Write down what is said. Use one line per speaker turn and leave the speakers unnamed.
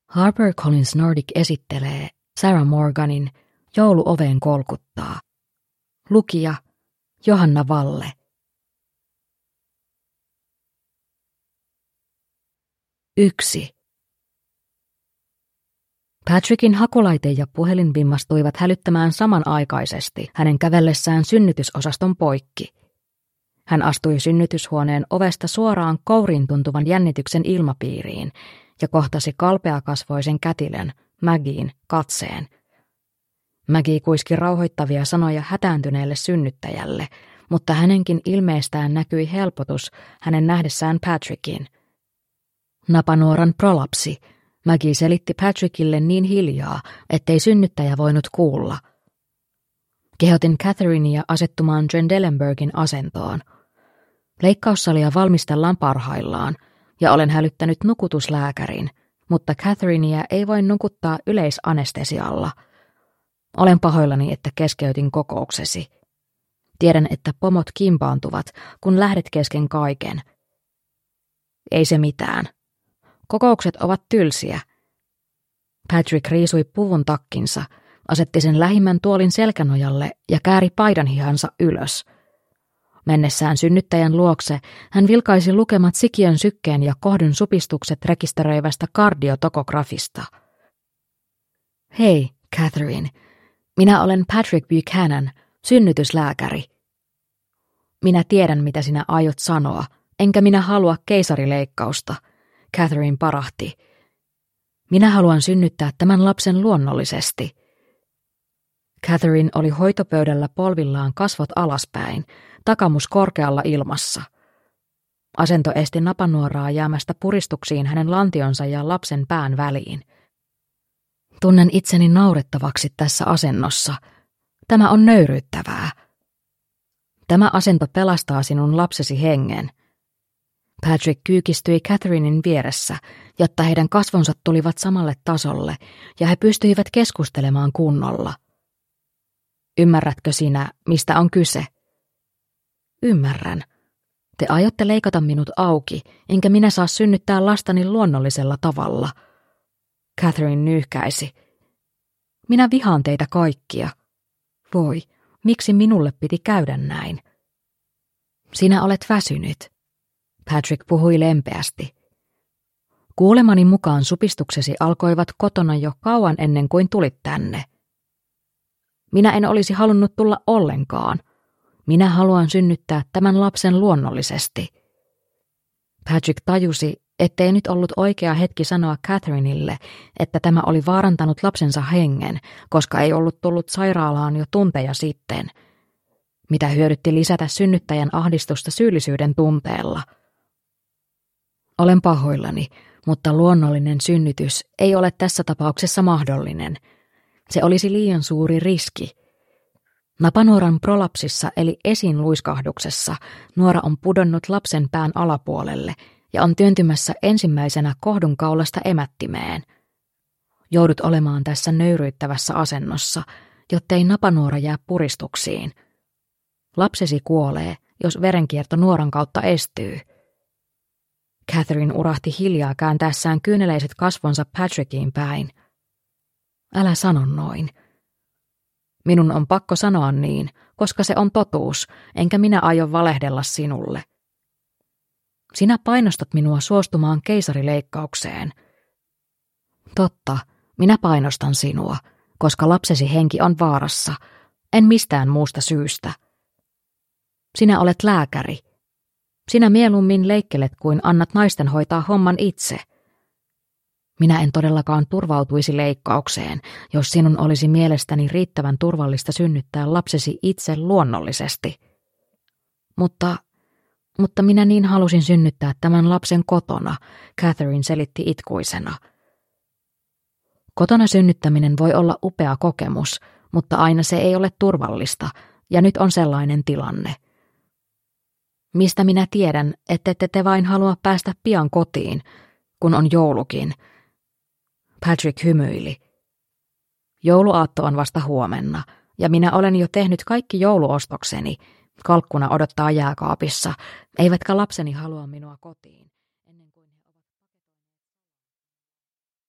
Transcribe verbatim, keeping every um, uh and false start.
HarperCollins Nordic esittelee Sarah Morganin Joulu oveen kolkuttaa. Lukija Johanna Valle. Yksi. Patrickin hakulaite ja puhelin vimmastuivat hälyttämään samanaikaisesti hänen kävellessään synnytysosaston poikki. Hän astui synnytyshuoneen ovesta suoraan kouriin tuntuvan jännityksen ilmapiiriin ja kohtasi kalpeakasvoisen kätilön, Maggien, katseen. Maggie kuiski rauhoittavia sanoja hätääntyneelle synnyttäjälle, mutta hänenkin ilmeestään näkyi helpotus hänen nähdessään Patrickin. Napanuoran prolapsi, Maggie selitti Patrickille niin hiljaa, ettei synnyttäjä voinut kuulla. Kehotin Catherinea asettumaan Trendelenburgin asentoon. Leikkaussalia valmistellaan parhaillaan, ja olen hälyttänyt nukutuslääkärin, mutta Catherinea ei voi nukuttaa yleisanestesialla. Olen pahoillani, että keskeytin kokouksesi. Tiedän, että pomot kimpaantuvat, kun lähdet kesken kaiken. Ei se mitään. Kokoukset ovat tylsiä. Patrick riisui puvun takkinsa, asetti sen lähimmän tuolin selkänojalle ja kääri paidanhihansa ylös. Mennessään synnyttäjän luokse hän vilkaisi lukemat sikiön sykkeen ja kohdun supistukset rekisteröivästä kardiotokografista. Hei, Catherine. Minä olen Patrick Buchanan, synnytyslääkäri. Minä tiedän, mitä sinä aiot sanoa, enkä minä halua keisarileikkausta, Catherine parahti. Minä haluan synnyttää tämän lapsen luonnollisesti. Catherine oli hoitopöydällä polvillaan kasvot alaspäin, takamus korkealla ilmassa. Asento esti napanuoraa jäämästä puristuksiin hänen lantionsa ja lapsen pään väliin. Tunnen itseni naurettavaksi tässä asennossa. Tämä on nöyryyttävää. Tämä asento pelastaa sinun lapsesi hengen. Patrick kyykistyi Catherinin vieressä, jotta heidän kasvonsa tulivat samalle tasolle ja he pystyivät keskustelemaan kunnolla. Ymmärrätkö sinä, mistä on kyse? Ymmärrän. Te aiotte leikata minut auki, enkä minä saa synnyttää lastani luonnollisella tavalla. Catherine nyyhkäisi. Minä vihaan teitä kaikkia. Voi, miksi minulle piti käydä näin? Sinä olet väsynyt. Patrick puhui lempeästi. Kuulemani mukaan supistuksesi alkoivat kotona jo kauan ennen kuin tulit tänne. Minä en olisi halunnut tulla ollenkaan. Minä haluan synnyttää tämän lapsen luonnollisesti. Patrick tajusi, ettei nyt ollut oikea hetki sanoa Catherineille, että tämä oli vaarantanut lapsensa hengen, koska ei ollut tullut sairaalaan jo tunteja sitten. Mitä hyödytti lisätä synnyttäjän ahdistusta syyllisyyden tunteella? Olen pahoillani, mutta luonnollinen synnytys ei ole tässä tapauksessa mahdollinen. Se olisi liian suuri riski. Napanuoran prolapsissa eli esinluiskahduksessa nuora on pudonnut lapsen pään alapuolelle ja on työntymässä ensimmäisenä kohdun kaulasta emättimeen. Joudut olemaan tässä nöyryyttävässä asennossa, jottei napanuora jää puristuksiin. Lapsesi kuolee, jos verenkierto nuoran kautta estyy. Catherine urahti hiljaa kääntäessään kyyneleiset kasvonsa Patrickiin päin. Älä sano noin. Minun on pakko sanoa niin, koska se on totuus, enkä minä aio valehdella sinulle. Sinä painostat minua suostumaan keisarileikkaukseen. Totta, minä painostan sinua, koska lapsesi henki on vaarassa, en mistään muusta syystä. Sinä olet lääkäri. Sinä mieluummin leikkelet kuin annat naisten hoitaa homman itse. Minä en todellakaan turvautuisi leikkaukseen, jos sinun olisi mielestäni riittävän turvallista synnyttää lapsesi itse luonnollisesti. Mutta, mutta minä niin halusin synnyttää tämän lapsen kotona, Catherine selitti itkuisena. Kotona synnyttäminen voi olla upea kokemus, mutta aina se ei ole turvallista, ja nyt on sellainen tilanne. Mistä minä tiedän, ettette te vain halua päästä pian kotiin, kun on joulukin? Patrick hymyili. Jouluaatto on vasta huomenna, ja minä olen jo tehnyt kaikki jouluostokseni. Kalkkuna odottaa jääkaapissa, eivätkä lapseni halua minua kotiin.